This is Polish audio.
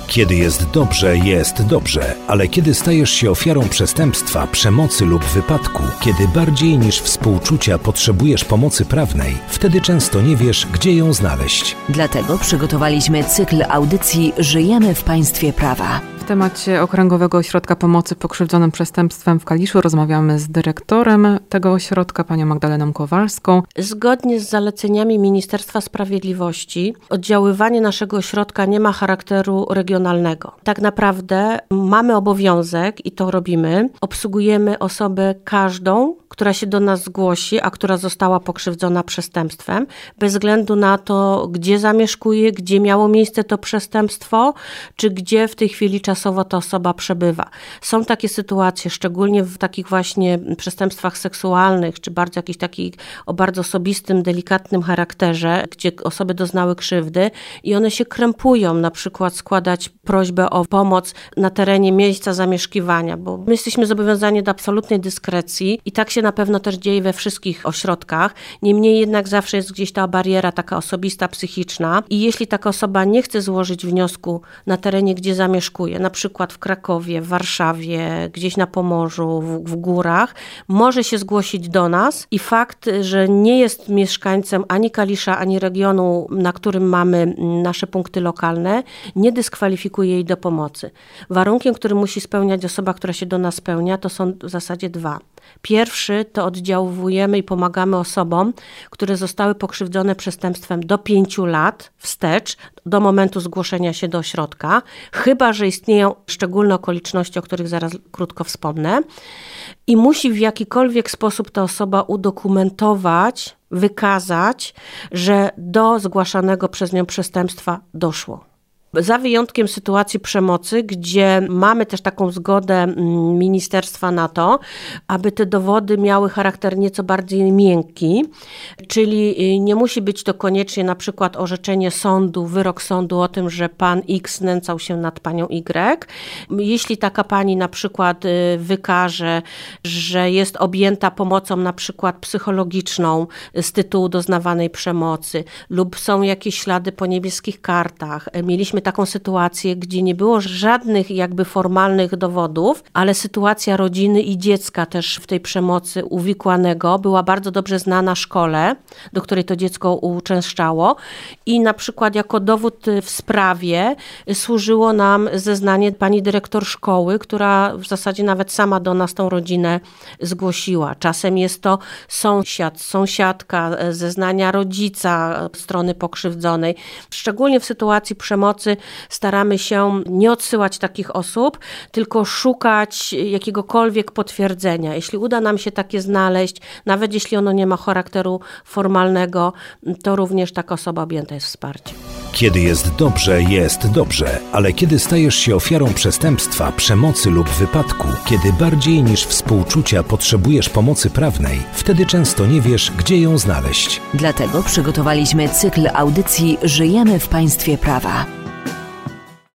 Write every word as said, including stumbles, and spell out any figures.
Kiedy jest dobrze, jest dobrze, ale kiedy stajesz się ofiarą przestępstwa, przemocy lub wypadku, kiedy bardziej niż współczucia potrzebujesz pomocy prawnej, wtedy często nie wiesz, gdzie ją znaleźć. Dlatego przygotowaliśmy cykl audycji Żyjemy w państwie prawa. W temacie Okręgowego Ośrodka Pomocy Pokrzywdzonym Przestępstwem w Kaliszu rozmawiamy z dyrektorem tego ośrodka, panią Magdaleną Kowalską. Zgodnie z zaleceniami Ministerstwa Sprawiedliwości oddziaływanie naszego ośrodka nie ma charakteru regionalnego. Tak naprawdę mamy obowiązek, i to robimy, obsługujemy osobę każdą, która się do nas zgłosi, a która została pokrzywdzona przestępstwem, bez względu na to, gdzie zamieszkuje, gdzie miało miejsce to przestępstwo, czy gdzie w tej chwili czasowo ta osoba przebywa. Są takie sytuacje, szczególnie w takich właśnie przestępstwach seksualnych, czy bardzo jakichś takich o bardzo osobistym, delikatnym charakterze, gdzie osoby doznały krzywdy i one się krępują, na przykład składać prośbę o pomoc na terenie miejsca zamieszkiwania, bo my jesteśmy zobowiązani do absolutnej dyskrecji i tak się na pewno też dzieje we wszystkich ośrodkach. Niemniej jednak zawsze jest gdzieś ta bariera taka osobista, psychiczna i jeśli taka osoba nie chce złożyć wniosku na terenie, gdzie zamieszkuje, na przykład w Krakowie, w Warszawie, gdzieś na Pomorzu, w, w górach, może się zgłosić do nas i fakt, że nie jest mieszkańcem ani Kalisza, ani regionu, na którym mamy nasze punkty lokalne, nie dyskwalifikuje jej do pomocy. Warunkiem, który musi spełniać osoba, która się do nas spełnia, to są w zasadzie dwa. Pierwszy to oddziałujemy i pomagamy osobom, które zostały pokrzywdzone przestępstwem do pięciu lat wstecz, do momentu zgłoszenia się do ośrodka, chyba że istnieją szczególne okoliczności, o których zaraz krótko wspomnę. I musi w jakikolwiek sposób ta osoba udokumentować, wykazać, że do zgłaszanego przez nią przestępstwa doszło. Za wyjątkiem sytuacji przemocy, gdzie mamy też taką zgodę ministerstwa na to, aby te dowody miały charakter nieco bardziej miękki, czyli nie musi być to koniecznie na przykład orzeczenie sądu, wyrok sądu o tym, że pan X znęcał się nad panią Y. Jeśli taka pani na przykład wykaże, że jest objęta pomocą na przykład psychologiczną z tytułu doznawanej przemocy lub są jakieś ślady po niebieskich kartach, mieliśmy taką sytuację, gdzie nie było żadnych jakby formalnych dowodów, ale sytuacja rodziny i dziecka też w tej przemocy uwikłanego była bardzo dobrze znana szkole, do której to dziecko uczęszczało i na przykład jako dowód w sprawie służyło nam zeznanie pani dyrektor szkoły, która w zasadzie nawet sama do nas tą rodzinę zgłosiła. Czasem jest to sąsiad, sąsiadka, zeznania rodzica strony pokrzywdzonej. Szczególnie w sytuacji przemocy staramy się nie odsyłać takich osób, tylko szukać jakiegokolwiek potwierdzenia. Jeśli uda nam się takie znaleźć, nawet jeśli ono nie ma charakteru formalnego, to również taka osoba objęta jest wsparciem. Kiedy jest dobrze, jest dobrze, ale kiedy stajesz się ofiarą przestępstwa, przemocy lub wypadku, kiedy bardziej niż współczucia potrzebujesz pomocy prawnej, wtedy często nie wiesz, gdzie ją znaleźć. Dlatego przygotowaliśmy cykl audycji Żyjemy w państwie prawa.